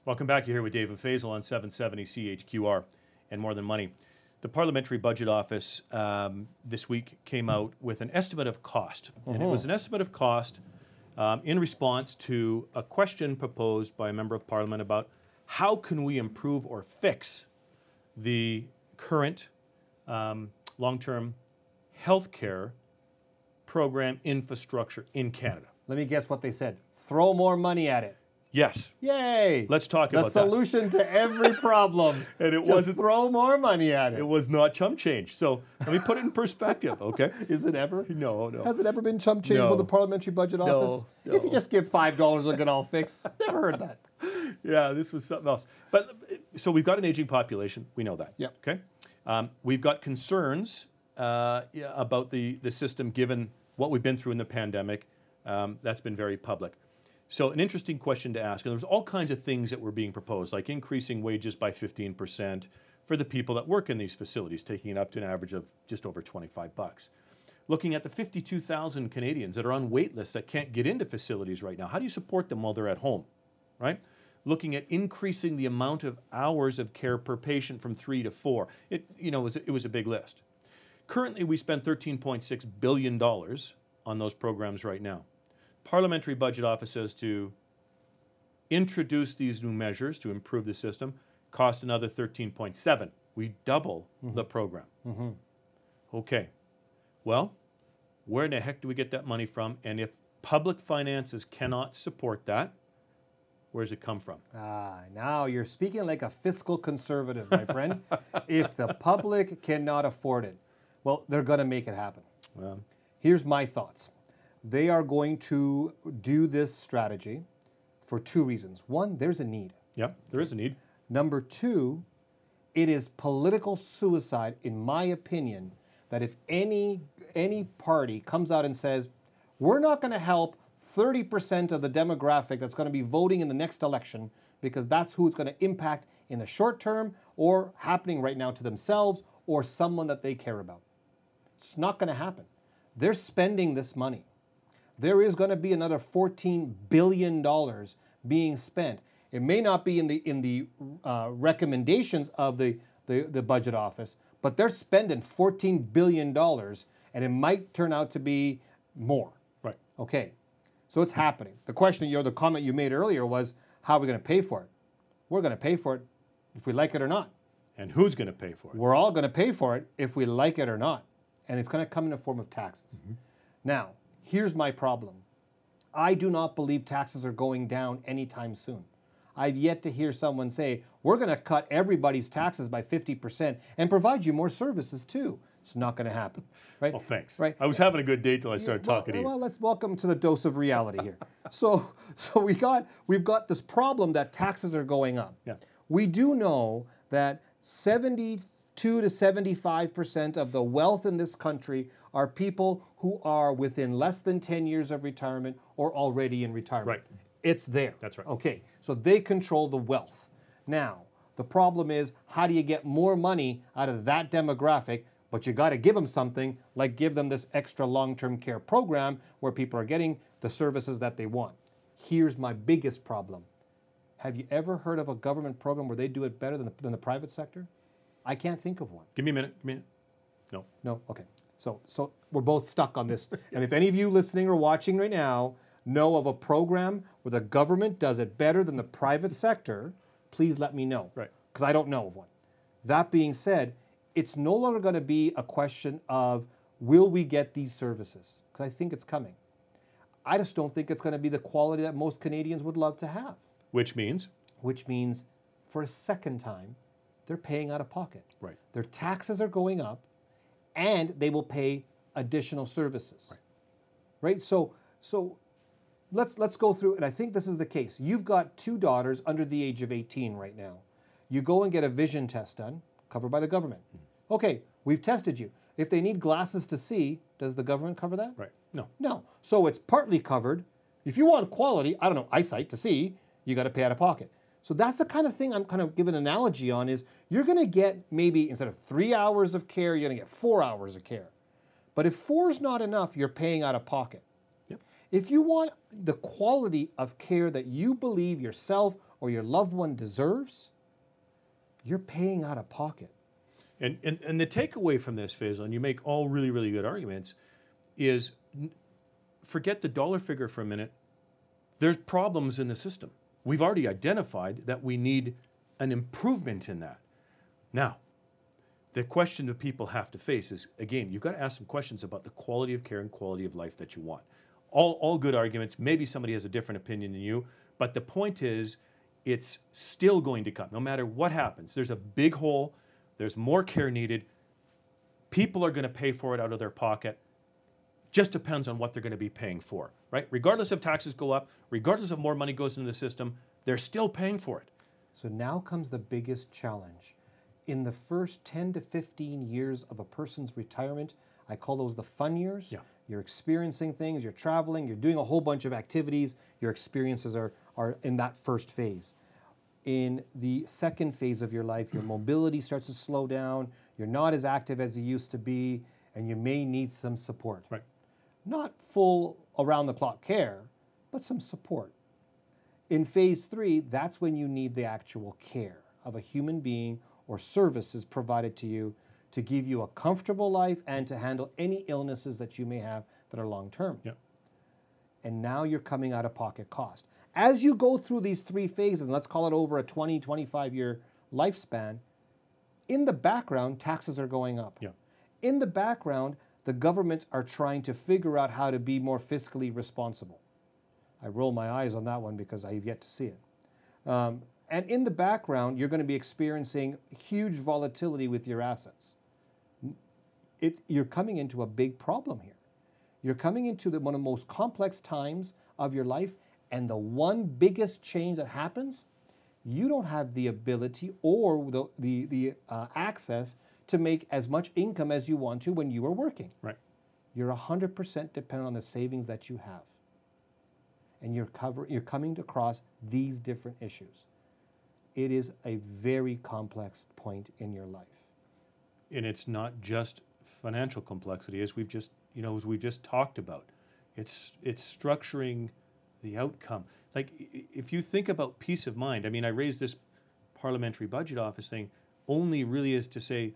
Welcome back. You're here with Dave and Faisal on 770 CHQR and More Than Money. The Parliamentary Budget Office this week came out with an estimate of cost. And it was an estimate of cost in response to a question proposed by a member of Parliament about how can we improve or fix the current long-term healthcare program infrastructure in Canada. Let me guess what they said. Throw more money at it. Yes. Yay! Let's talk about that. The solution to every problem. And it Just wasn't. throw more money at it. It was not chump change. So let me put it in perspective, okay? Is it ever? No. Has it ever been chump change No. with the Parliamentary Budget Office? No. If you just give $5, it'll get all fixed. Never heard that. Yeah, this was something else. But so we've got an aging population. We know that. Yep. Okay. We've got concerns about the system given what we've been through in the pandemic. That's been very public. So an interesting question to ask. And there's all kinds of things that were being proposed, like increasing wages by 15% for the people that work in these facilities, taking it up to an average of just over $25. Looking at the 52,000 Canadians that are on wait lists that can't get into facilities right now. How do you support them while they're at home, right? Looking at increasing the amount of hours of care per patient from 3 to 4. It was a big list. Currently, we spend $13.6 billion on those programs right now. Parliamentary Budget Office says to introduce these new measures to improve the system cost another 13.7. We double the program. Okay. Well, where in the heck do we get that money from? And if public finances cannot support that, where does it come from? Now you're speaking like a fiscal conservative, my friend. If the public cannot afford it, well, they're going to make it happen. Well, here's my thoughts. They are going to do this strategy for two reasons. One, there's a need. yeah, there is a need. Number two, it is political suicide, in my opinion, that if any party comes out and says, we're not going to help 30% of the demographic that's going to be voting in the next election because that's who it's going to impact in the short term or happening right now to themselves or someone that they care about. It's not going to happen. They're spending this money. There is going to be another $14 billion being spent. It may not be in the recommendations of the budget office, but they're spending $14 billion, and it might turn out to be more. Right. Okay, so it's happening. The question, the comment you made earlier was, how are we going to pay for it? We're going to pay for it if we like it or not. And who's going to pay for it? We're all going to pay for it if we like it or not, and it's going to come in the form of taxes. Now, here's my problem. I do not believe taxes are going down anytime soon. I've yet to hear someone say, we're going to cut everybody's taxes by 50% and provide you more services too. It's not going to happen, right? Well, thanks. Right. I was having a good day till I started talking to you. Well, let's welcome to the dose of reality here. So we've got this problem that taxes are going up. Yeah. We do know that 72 to 75% of the wealth in this country are people who are within less than 10 years of retirement or already in retirement. Right. It's there. That's right. Okay, so they control the wealth. Now, the problem is, how do you get more money out of that demographic? But you got to give them something, like give them this extra long-term care program where people are getting the services that they want. Here's my biggest problem. Have you ever heard of a government program where they do it better than the private sector? I can't think of one. Give me a minute. No. No? Okay. So we're both stuck on this. And if any of you listening or watching right now know of a program where the government does it better than the private sector, please let me know. Right. Because I don't know of one. That being said, it's no longer going to be a question of will we get these services? Because I think it's coming. I just don't think it's going to be the quality that most Canadians would love to have. Which means? Which means, for a second time, they're paying out of pocket. Right. Their taxes are going up, and they will pay additional services. Right. Right? So let's go through, and I think this is the case. You've got two daughters under the age of 18 right now. You go and get a vision test done, covered by the government. Okay, we've tested you. If they need glasses to see, does the government cover that? Right. No. No. So it's partly covered. If you want quality, eyesight to see, you got to pay out of pocket. So that's the kind of thing I'm kind of giving an analogy on is you're going to get maybe instead of 3 hours of care, you're going to get 4 hours of care. But if 4 is not enough, you're paying out of pocket. Yep. If you want the quality of care that you believe yourself or your loved one deserves, you're paying out of pocket. And the takeaway from this, Faisal, and you make all really, really good arguments, is forget the dollar figure for a minute. There's problems in the system. We've already identified that we need an improvement in that. Now, the question that people have to face is, again, you've got to ask some questions about the quality of care and quality of life that you want. All good arguments. Maybe somebody has a different opinion than you, but the point is, it's still going to come. No matter what happens, there's a big hole. There's more care needed. People are going to pay for it out of their pocket. Just depends on what they're going to be paying for, right? Regardless if taxes go up, regardless if more money goes into the system, they're still paying for it. So now comes the biggest challenge. In the first 10 to 15 years of a person's retirement, I call those the fun years. Yeah. You're experiencing things, you're traveling, you're doing a whole bunch of activities. Your experiences are in that first phase. In the second phase of your life, your mobility starts to slow down, you're not as active as you used to be, and you may need some support. Right. Not full around-the-clock care, but some support. In phase 3, that's when you need the actual care of a human being or services provided to you to give you a comfortable life and to handle any illnesses that you may have that are long-term. Yep. And now you're coming out of pocket cost. As you go through these 3 phases, and let's call it over a 20, 25-year lifespan, in the background, taxes are going up. Yep. In the background, the governments are trying to figure out how to be more fiscally responsible. I roll my eyes on that one because I've yet to see it. And in the background, you're going to be experiencing huge volatility with your assets. You're coming into a big problem here. You're coming into one of the most complex times of your life, and the one biggest change that happens, you don't have the ability or the access to make as much income as you want to when you are working. Right. You're 100% dependent on the savings that you have. And you're coming across these different issues. It is a very complex point in your life. And it's not just financial complexity, as we've just talked about. It's structuring the outcome. Like, if you think about peace of mind, I mean, I raised this parliamentary budget office thing only really is to say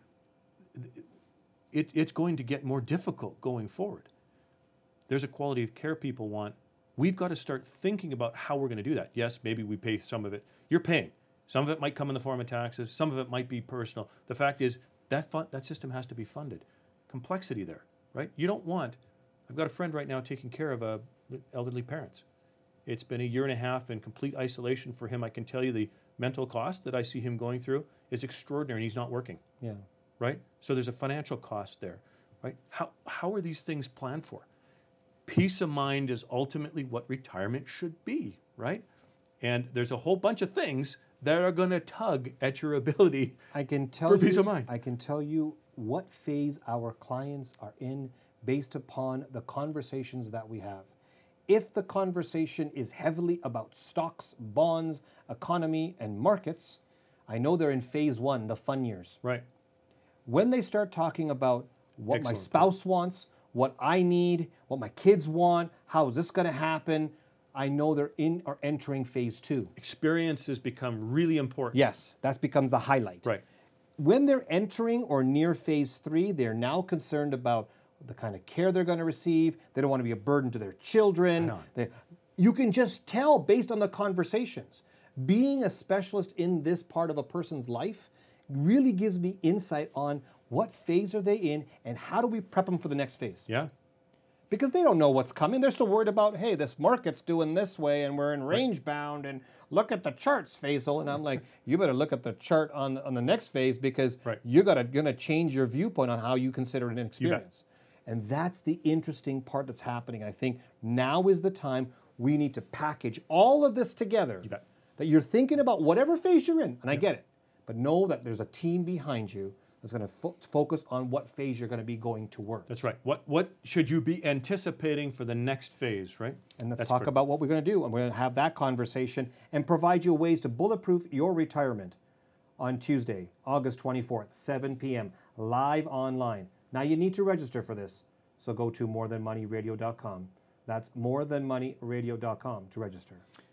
it's going to get more difficult going forward. There's a quality of care people want. We've got to start thinking about how we're going to do that. Yes, maybe we pay some of it. You're paying. Some of it might come in the form of taxes. Some of it might be personal. The fact is that system has to be funded. Complexity there, right? You don't want. I've got a friend right now taking care of elderly parents. It's been 1.5 years in complete isolation for him. I can tell you the mental cost that I see him going through is extraordinary, and he's not working. Yeah. Right? So there's a financial cost there, right? How are these things planned for? Peace of mind is ultimately what retirement should be, right? And there's a whole bunch of things that are going to tug at your ability for peace of mind. I can tell you what phase our clients are in based upon the conversations that we have. If the conversation is heavily about stocks, bonds, economy, and markets, I know they're in phase 1, the fun years. Right. When they start talking about what Excellent. my spouse wants, what I need, what my kids want, how is this going to happen, I know they're entering phase 2. Experiences become really important. Yes, that becomes the highlight. Right. When they're entering or near phase 3, they're now concerned about the kind of care they're going to receive. They don't want to be a burden to their children. You can just tell based on the conversations. Being a specialist in this part of a person's life really gives me insight on what phase are they in and how do we prep them for the next phase. Yeah. Because they don't know what's coming. They're still worried about, hey, this market's doing this way and we're in range bound and look at the charts, Faisal. And I'm like, you better look at the chart on the next phase because you're going to change your viewpoint on how you consider it an experience. And that's the interesting part that's happening. I think now is the time we need to package all of this together. You bet. That you're thinking about whatever phase you're in, and I get it, but know that there's a team behind you that's going to focus on what phase you're going to be going to work. That's right. What should you be anticipating for the next phase, right? And let's talk about what we're going to do. And we're going to have that conversation and provide you ways to bulletproof your retirement on Tuesday, August 24th, 7 p.m., live online. Now you need to register for this, so go to morethanmoneyradio.com. That's morethanmoneyradio.com to register.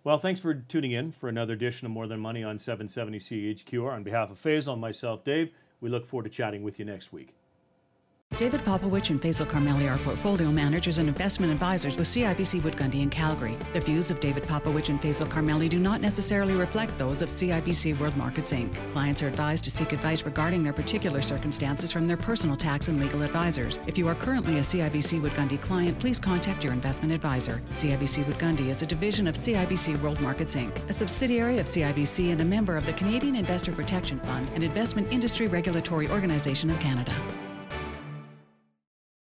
Well, thanks for tuning in for another edition of More Than Money on 770 CHQR. On behalf of Faisal and myself, Dave, we look forward to chatting with you next week. David Popowich and Faisal Karmali are portfolio managers and investment advisors with CIBC Wood Gundy in Calgary. The views of David Popowich and Faisal Karmali do not necessarily reflect those of CIBC World Markets Inc. Clients are advised to seek advice regarding their particular circumstances from their personal tax and legal advisors. If you are currently a CIBC Wood Gundy client, please contact your investment advisor. CIBC Wood Gundy is a division of CIBC World Markets Inc., a subsidiary of CIBC and a member of the Canadian Investor Protection Fund and Investment Industry Regulatory Organization of Canada.